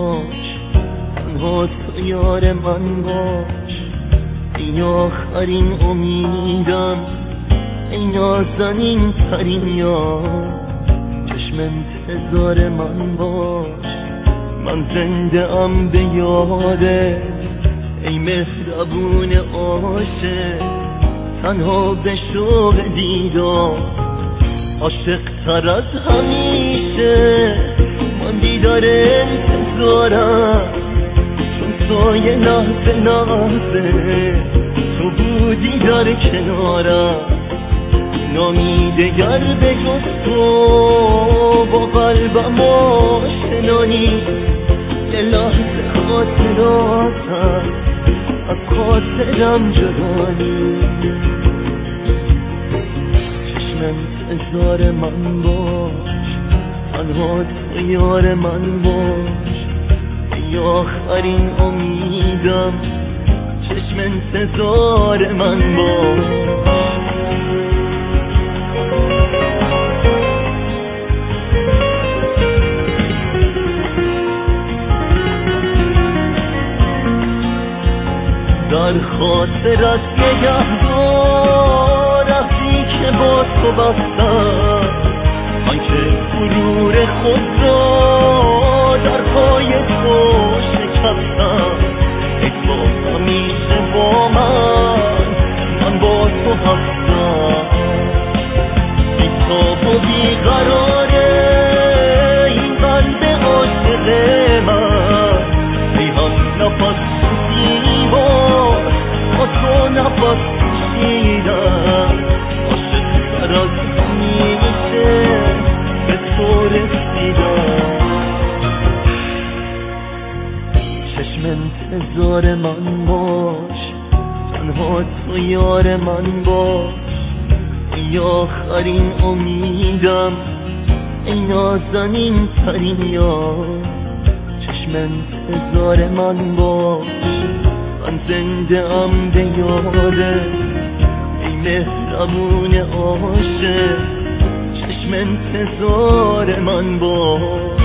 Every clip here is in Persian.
باش، تنها تو یار من باش. این آخرین امیدم، این نازنین ترین یار، چشم انتظار من باش. من زنده ام به یادت ای مهربون عاشق، تنها به شوق دیدار، عاشق تر از همیشه. من دیدار انتظارم، چون سایه لحظه لحظه تو بودی در کنارم. نامیدگر به جز تو با قلبم آشنانی، یه لحظه خاطراتم از خاطرم جدانی. چشم انتظار من باش، تنها تو یار من باش. ای آخرین امیدم، چشم انتظار من باش. در خاطرت نگهدار رفتی که با تو بستم، من که غرور خود را در پای تو شکستم. ای تو همیشه با من با تو هستم. بی تاب و بی قراره این قلب عاشق من، ای هم نفس دیوار با تو نفس کشیدم. عاشق تر از همیشه به تو رسیدم. چشم انتظار من باش، تنها تو یار من باش. ای آخرین امیدم، ای نازنین ترین یار، چشم انتظار من باش. من زنده ام به یادت ای مهربون عاشق، چشم انتظار من باش.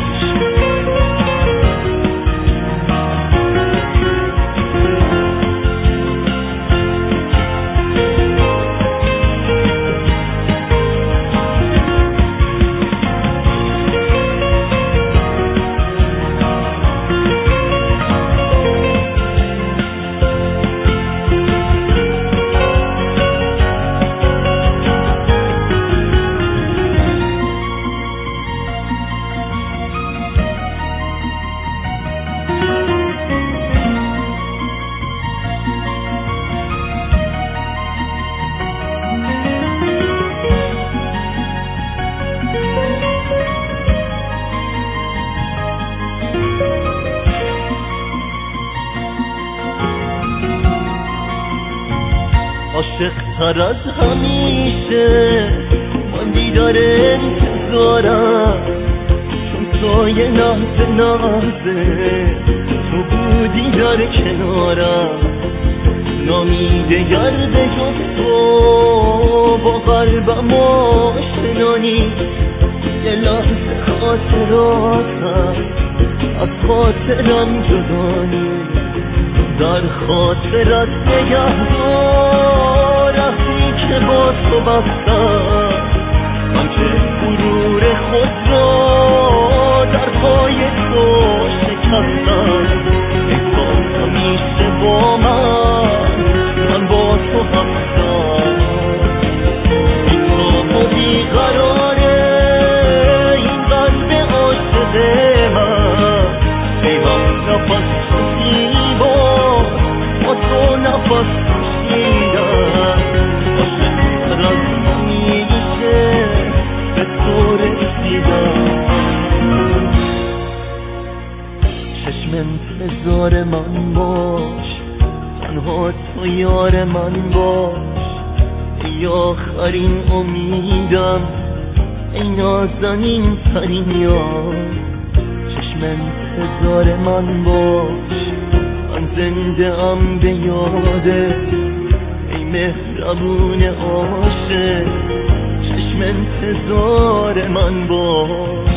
عاشق تر از همیشه من دیدار انتظارم، چون سایه لحظه لحظه تو بودی در کنارم. نامیدگر به جز تو با قلبم آشنانی، یه لحظه خاطراتم از خاطرم جدانی. در خاطرت نگهدار رفتی که با تو بستم، من که غرور خود را در پای تو شکستم. ای تو همیشه با من با تو هستم. ای تو بیقراره این قلب عاشق من، ای هم نفس دیوار با تو نفس کشیدم. عاشق تر از همیشه به تو رسیدم. چشم انتظار من باش، تنها تو یار من باش. ای آخرین امیدم، ای نازنین ترین یار، چشم انتظار من باش. من زنده ام به یادت ای مهربون عاشق، چشم انتظار من باش.